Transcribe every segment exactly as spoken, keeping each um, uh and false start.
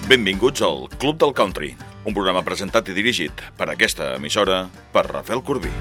Benvinguts al Club del Country, un programa presentat i dirigit per aquesta emissora per Rafael Corbí.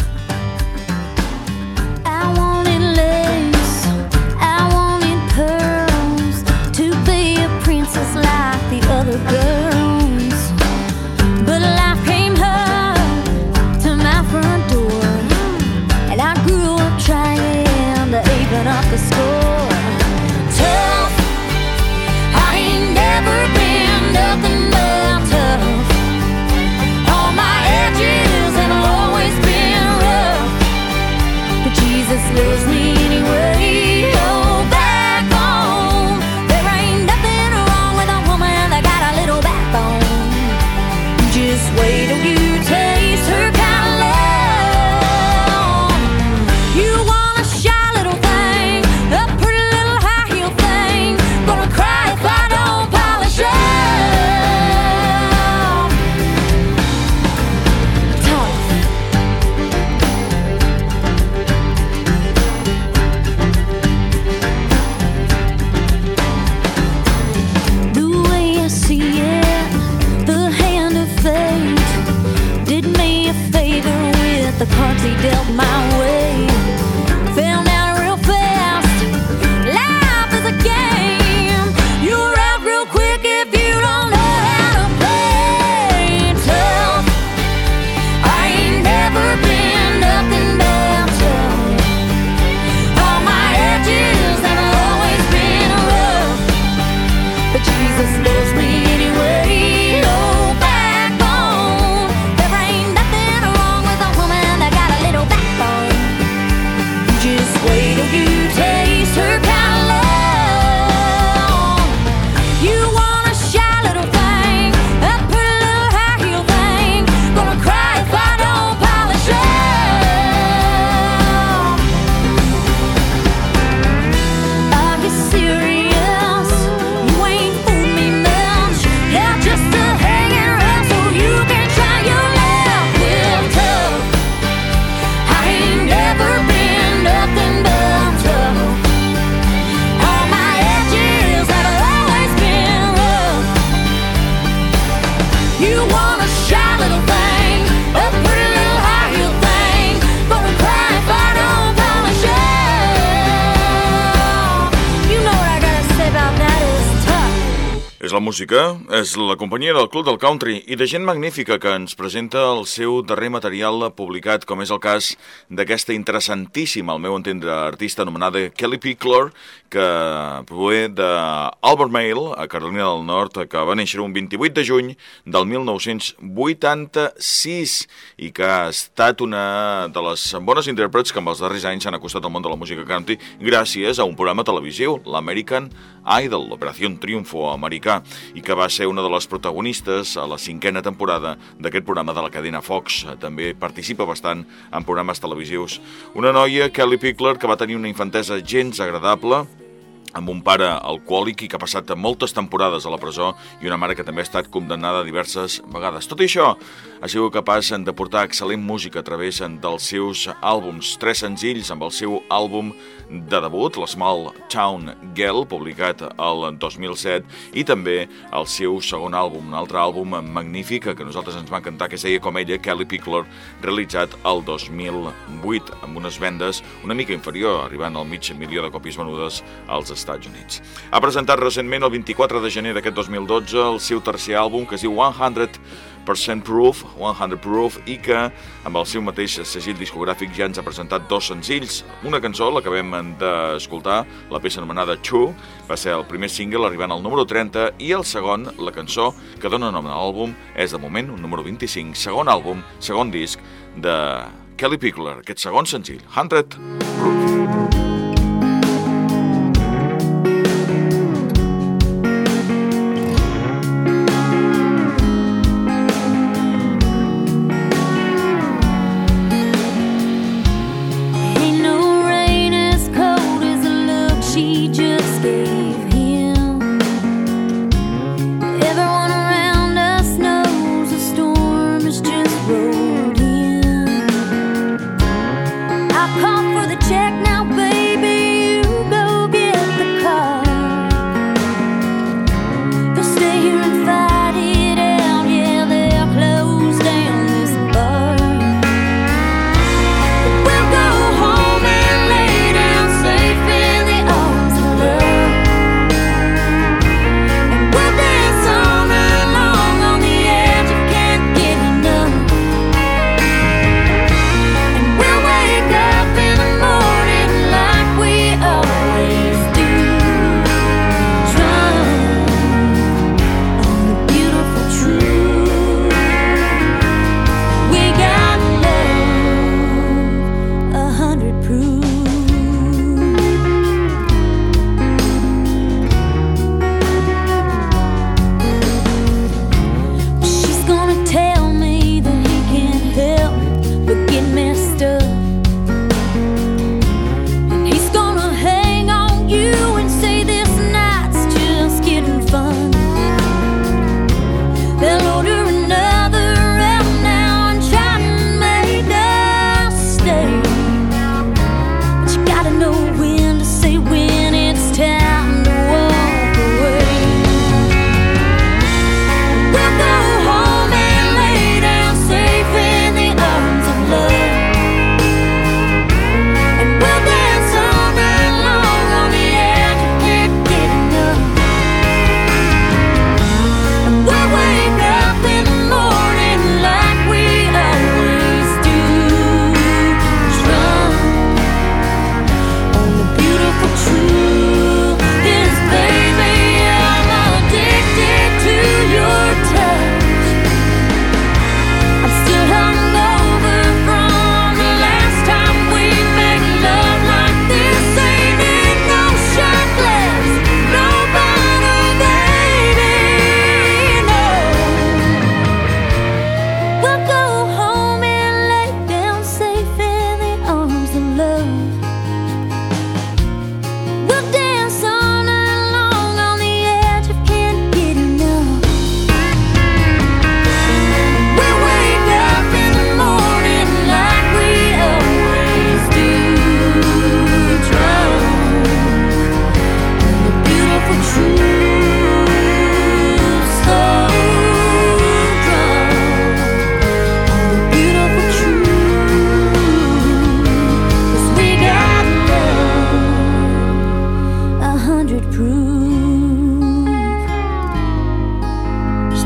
És la música, és la companyia del Club del Country i de gent magnífica que ens presenta el seu darrer material publicat, com és el cas d'aquesta interessantíssima, al meu entendre, artista anomenada Kellie Pickler, que prové d'Albemarle, a Carolina del Nord, que va néixer un vint-i-vuit de juny del mil nou-cents vuitanta-sis i que ha estat una de les bones intèrprets que en els darrers anys s'han acostat al món de la música country gràcies a un programa televisiu, l'American Idol, l'Operació Triunfo americà, i que va ser una de les protagonistes a la cinquena temporada d'aquest programa de la cadena Fox. També participa bastant en programes televisius. Una noia, Kellie Pickler, que va tenir una infantesa gens agradable, amb un pare alcohòlic i que ha passat moltes temporades a la presó i una mare que també ha estat condemnada diverses vegades. Tot això ha sigut capaç de portar excel·lent música a través dels seus àlbums, tres senzills amb el seu àlbum de debut, l'Small Town Girl, publicat el dos mil set, i també el seu segon àlbum, un altre àlbum magnífic que a nosaltres ens va encantar, que es deia com ella, Kellie Pickler, realitzat el dos mil vuit, amb unes vendes una mica inferior, arribant al mig milió de còpies venudes als Estats Units. Ha presentat recentment, el vint-i-quatre de gener d'aquest dos mil dotze, el seu tercer àlbum, que es diu cent per cent Proof, cent Proof, i que amb el seu mateix segell discogràfic ja ens ha presentat dos senzills. Una cançó, la que vam d'escoltar, la peça anomenada Two, va ser el primer single arribant al número trenta, i el segon, la cançó que dona nom a l'àlbum, és de moment un número vint-i-cinc, segon àlbum, segon disc de Kellie Pickler, aquest segon senzill, cent Proof. Check now.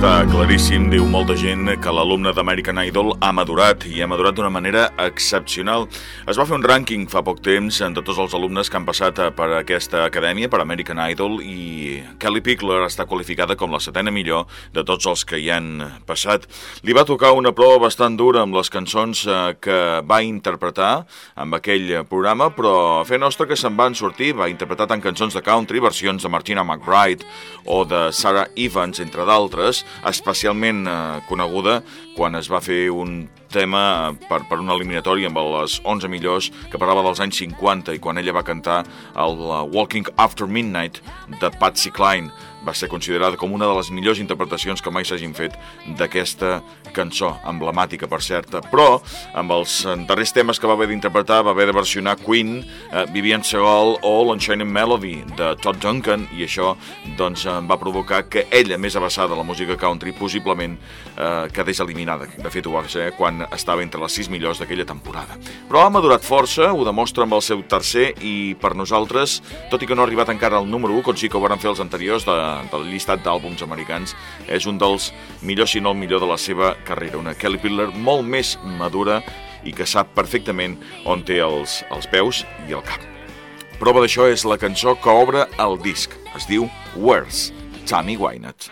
Està claríssim, diu molta gent, que l'alumne d'American Idol ha madurat, i ha madurat d'una manera excepcional. Es va fer un rànquing fa poc temps de tots els alumnes que han passat per aquesta acadèmia, per American Idol, i Kellie Pickler està qualificada com la setena millor de tots els que hi han passat. Li va tocar una prova bastant dura amb les cançons que va interpretar amb aquell programa, però a fer nostra que se'n van sortir. Va interpretar tant cançons de country, versions de Martina McBride o de Sarah Evans, entre d'altres, especialment eh, coneguda quan es va fer un tema per, per una eliminatòria amb les onze millors que parlava dels anys cinquanta, i quan ella va cantar el Walking After Midnight de Patsy Cline va ser considerada com una de les millors interpretacions que mai s'hagin fet d'aquesta cançó, emblemàtica per cert. Però amb els darrers temes que va haver d'interpretar va haver de versionar Queen, eh, Vivian Segal o l'Enchanted Melody de Todd Duncan, i això doncs va provocar que ella, més avançada a la música country, possiblement eh, quedés eliminada. De fet ho va ser quan estava entre les sis millors d'aquella temporada. Però ha madurat força, ho demostra amb el seu tercer, i per nosaltres, tot i que no ha arribat encara al número u, com sí que ho van fer els anteriors de, del llistat d'àlbums americans, és un dels millors, si no el millor, de la seva carrera. Una Kellie Pickler molt més madura i que sap perfectament on té els, els peus i el cap. Prova d'això és la cançó que obre el disc. Es diu Where's Tammy Wynette.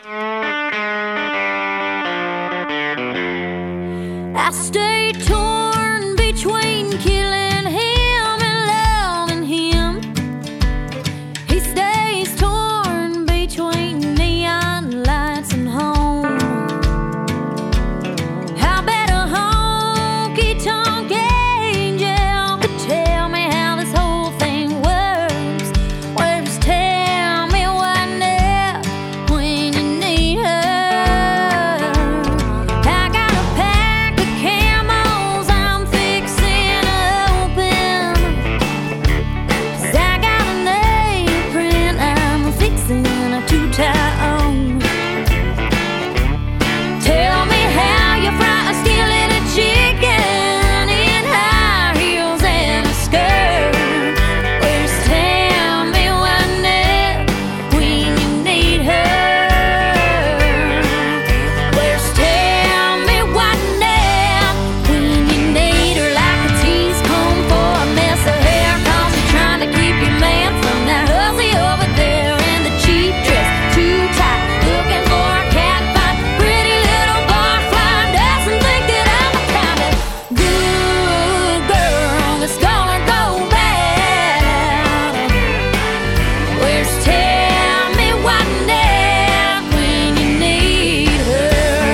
I stay torn between killing him and loving him. He stays torn between neon lights and home. I bet a honky-tonk angel could tell me how this whole thing works. Where's Tammy Wynette when you need her? I got a pack of camels I'm fixing to open, 'cause I got an apron I'm fixing to tie on. Tell me how you fry a skillet of chicken in high heels and a skirt. Where's Tammy Wynette when you need her? Where's Tammy Wynette when you need her? Like a tease comb for a mess of hair, 'cause you're trying to keep your man from that hussy over there in the cheap dress, too tight, looking for a cat fight. Pretty little barfly doesn't think that I'm the kind of good girl that's gonna go bad. Where's Tammy Wynette when you need her?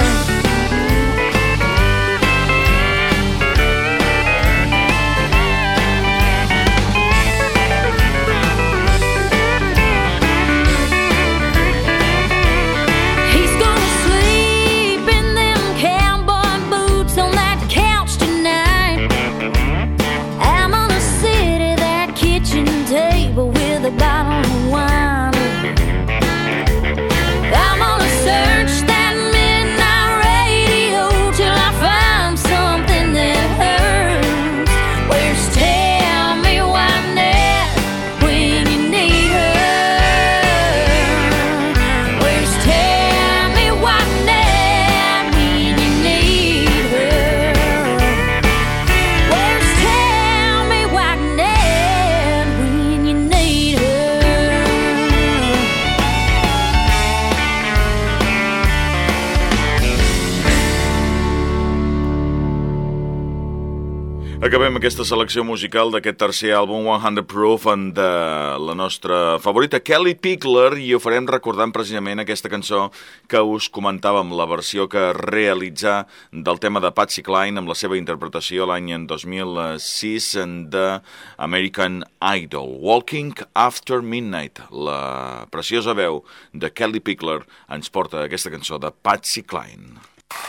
He's gonna sleep in them cowboy boots on that couch tonight. I'm gonna sit at that kitchen table with a bottle of wine. I'm gonna search that midnight radio till I find something that hurts. Where's Tammy Wynette when you need her? Where's Tammy Wynette when you need her? Where's Tammy Wynette when you need her? Acabem aquesta selecció musical d'aquest tercer àlbum, cent Proof, de la nostra favorita Kellie Pickler, i ho farem recordant precisament aquesta cançó que us comentàvem, la versió que realitzà del tema de Patsy Cline amb la seva interpretació l'any dos mil sis de American Idol. Walking After Midnight, la preciosa veu de Kellie Pickler ens porta aquesta cançó de Patsy Cline.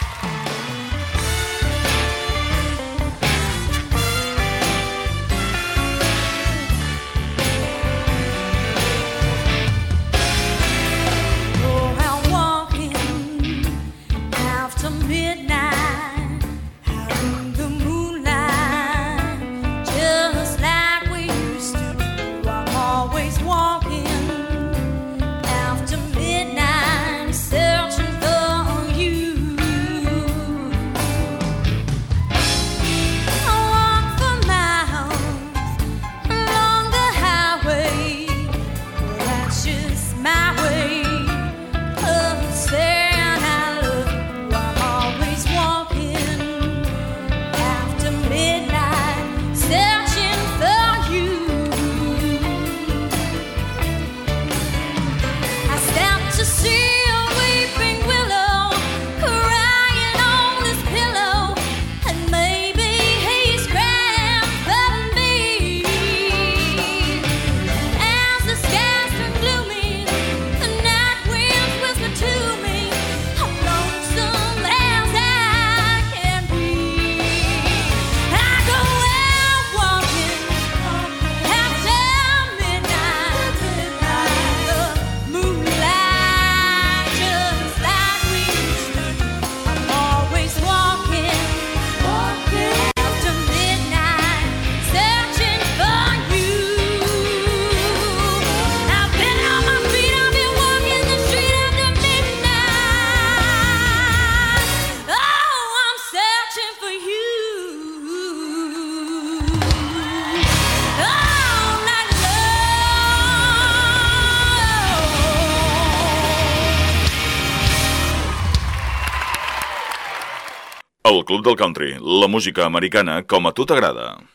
Oh, I'm walking after midnight out in the moonlight, just like we used to do. I'm always walking after midnight, searching for El Club del Country, la música americana com a tu t'agrada.